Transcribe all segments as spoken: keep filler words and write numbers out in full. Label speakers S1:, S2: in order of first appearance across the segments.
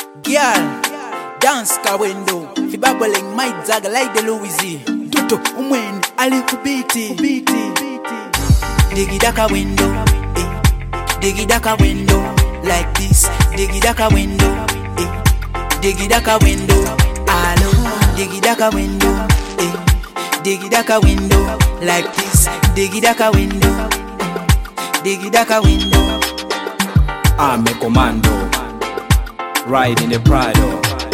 S1: Girl, dance ka window. Fi babbling my zag like the Louis. Toto umwen ali kubiti. Digi daka window. Eh. Digi daka window. Like this. Digi daka window. Eh. Digi daka window. Hello. Digi daka window. Eh. Digi daka window. Like this. Digi daka window. Digi daka window.
S2: I'm a commando, riding the Prado.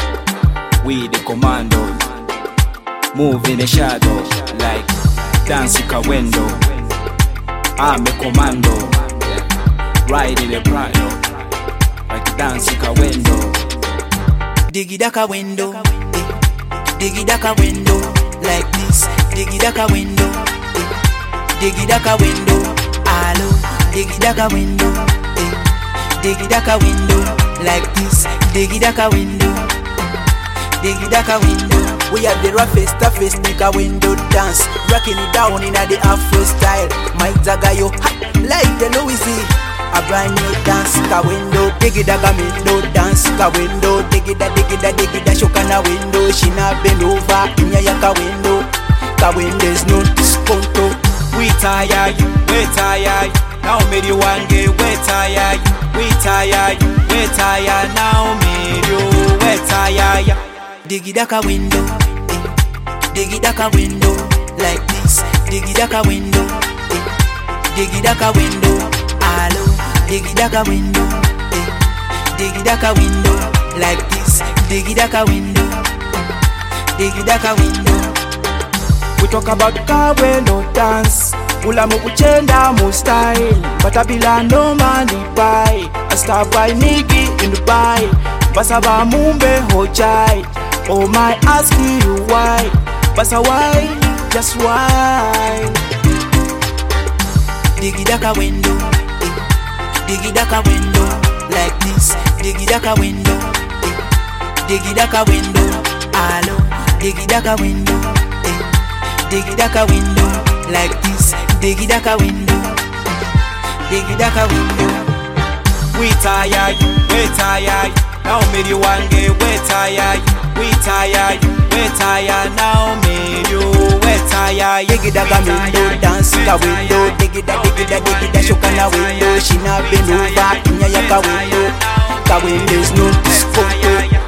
S2: We the commando, move in the shadow like dancing a window. I'm a commando, riding the Prado like dancing a window.
S1: Digi daka window, eh. Digi daka window like this. Digi daka window, eh. Digi daka window. Hello, digi daka window. Digi daka window like this. Digi daka window. Digi daka window. We have the roughest, toughest nigga window dance, rocking it down in the Afro style. My zagayo like the Louis. A brand new dance ka window. Digi daka window dance ka window. Digi da digi da digi da shokana window. She na bend over inya ya ka window. Ka windows no disconto.
S2: We tired, we tired. Now me the one get we tired. We tired, we tired. Now me you we tired.
S1: Digi daka window, eh. Digi daka window like this. Digi daka window, eh. Digi daka window. Hello, digi daka window, eh. Digi daka window like this. Digi daka window. Digi daka window.
S2: We talk about car window dance. Ula mu kuchenda mu style, but abila no money buy. I start by nigga in Dubai, basa ba mumbe hojai. Oh my, ask you why? Basa why? Just why?
S1: Digi daka window, eh. Digi daka window like this. Digi daka window, eh. Digi daka window. Hello, digi daka window, eh. Digi daka window like this. Digi daka window. Digi daka window.
S2: We tired, we tired. Now me the one get we tired. We tired, we tired. Now me you we tired.
S1: Digi daka window dance ka window. Digi da digi da digi da shokana window. She na bend over inya ya ka window. Ka windows no disconto.